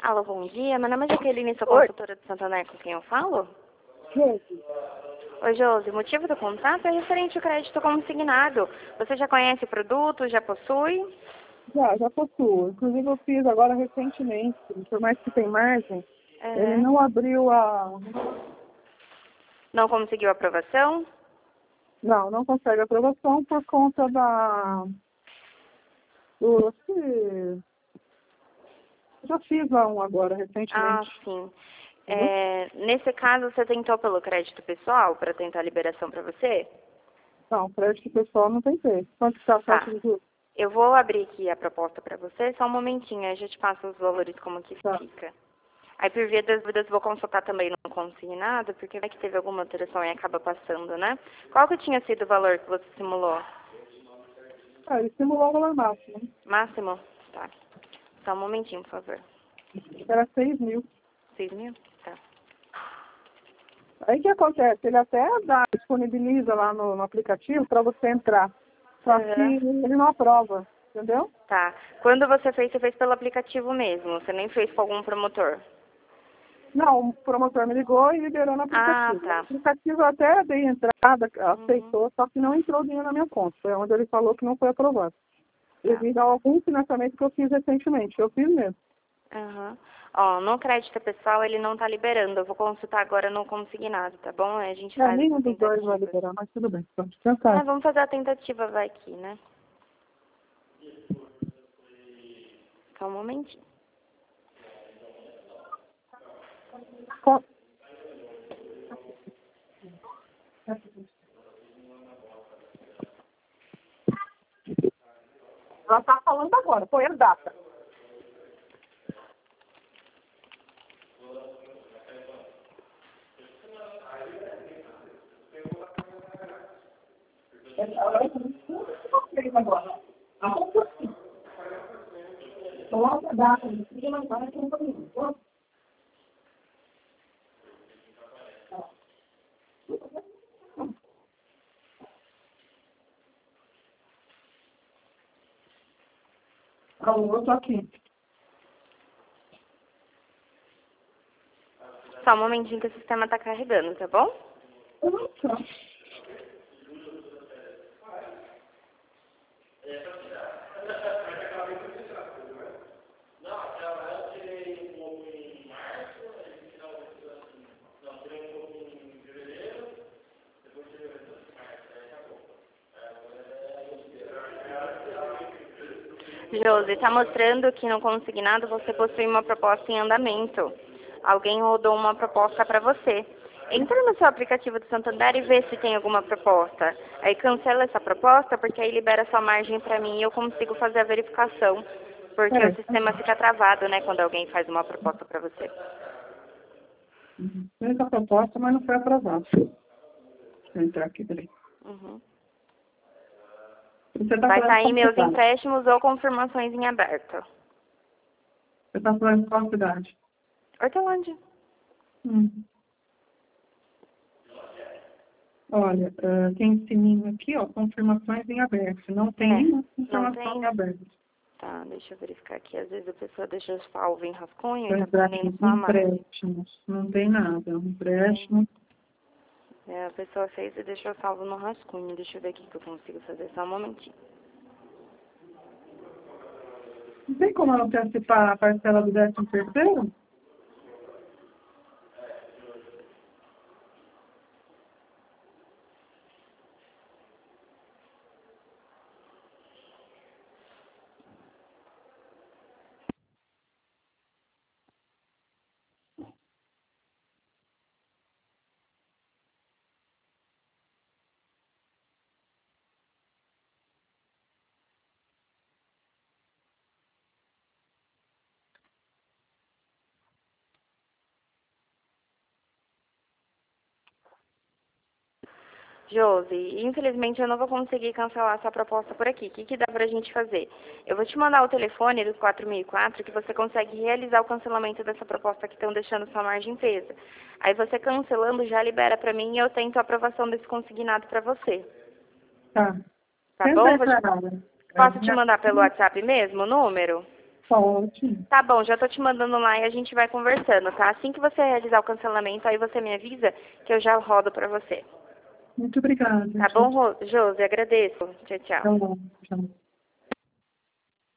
Alô, bom dia. Meu nome é Jaqueline, sou Oi. consultora do Santander, com quem eu falo? Gente, Oi, Josi. O motivo do contrato é referente ao crédito consignado. Você já conhece o produto? Já possui? já possuo. Inclusive eu fiz agora recentemente, por mais que tem margem, ele Uhum. não abriu a... Não conseguiu aprovação? Não consegue aprovação por conta da... Do... Já fiz lá um agora, Ah, recentemente. sim. Entendeu? Nesse caso, você tentou pelo crédito pessoal para tentar a liberação para você? Não, crédito pessoal não tem jeito. Quanto está a taxa Tá. de juros? Eu vou abrir aqui a proposta para você, só um momentinho, aí eu já te passo os valores como que Tá. fica. Aí, por via das dúvidas, vou consultar também no consignado, porque vai que teve alguma alteração e acaba passando, né? Qual que tinha sido o valor que você simulou? Ele simulou o valor máximo. Máximo? Tá. Só um momentinho, por favor. Era 6 mil. 6.000? Tá. Aí o que acontece? Ele até disponibiliza lá no aplicativo para você entrar. Só que Aham. ele não aprova, entendeu? Tá. Quando você fez pelo aplicativo mesmo, você nem fez com algum promotor? Não, o promotor me ligou e liberou no Ah, aplicativo. No tá. aplicativo eu até dei entrada, Uhum. aceitou, só que não entrou dinheiro na minha conta. Foi onde ele falou que não foi aprovado. Tá. Devido a algum financiamento que eu fiz recentemente. Eu fiz mesmo. Aham. Ó, no crédito pessoal ele não tá liberando. Eu vou consultar agora no consignado, tá bom? Aí a gente faz Nenhum essa dos dois vai tentativa. liberar, mas tudo bem. Vamos Ah, tentar. vamos fazer a tentativa, vai aqui, né? Só um momentinho. Co- Ela está falando agora, foi a data. Agora. Coloca a data, agora que eu não Alô, eu tô aqui. Só um momentinho que o sistema tá carregando, tá bom? Nossa. Josi, tá mostrando que no consignado você possui uma proposta em andamento. Alguém rodou uma proposta para você. Entra no seu aplicativo do Santander e vê se tem alguma proposta. Aí cancela essa proposta, porque aí libera sua margem para mim e eu consigo fazer a verificação. Porque o Peraí. sistema fica travado, né, quando alguém faz uma proposta para você. Fez a proposta, mas não foi aprovado. Deixa eu entrar aqui, peraí. Uhum. Você está Vai falando sair qual meus cidade? empréstimos ou confirmações em aberto. Você está falando qual cidade? Hortolândia. Olha, tem esse sininho aqui, ó, confirmações em aberto. Não tem É, nenhuma não confirmação em tem? aberto. Tá, deixa eu verificar aqui. Às vezes a pessoa deixa o salvo em rascunho e Vou tá entrar aqui, pendendo só a margem. empréstimos. Não tem nada. Tem. Empréstimo. É, a pessoa fez e deixou salvo no rascunho. Deixa eu ver aqui que eu consigo fazer só um momentinho. Não tem como ela antecipar a parcela do 13º? Josi, infelizmente eu não vou conseguir cancelar essa proposta por aqui. O que dá pra gente fazer? Eu vou te mandar o telefone dos 4004 que você consegue realizar o cancelamento dessa proposta que estão deixando sua margem presa. Aí você cancelando já libera pra mim e eu tento a aprovação desse consignado pra você. Tá. Tá Tenta bom? entrar. Posso te mandar pelo WhatsApp mesmo o número? Tá ótimo. Tá bom, já tô te mandando lá e a gente vai conversando, tá? Assim que você realizar o cancelamento, aí você me avisa que eu já rodo pra você. Muito obrigada. Tá bom, Josi? Agradeço. Tchau, tchau. Tchau. Tchau.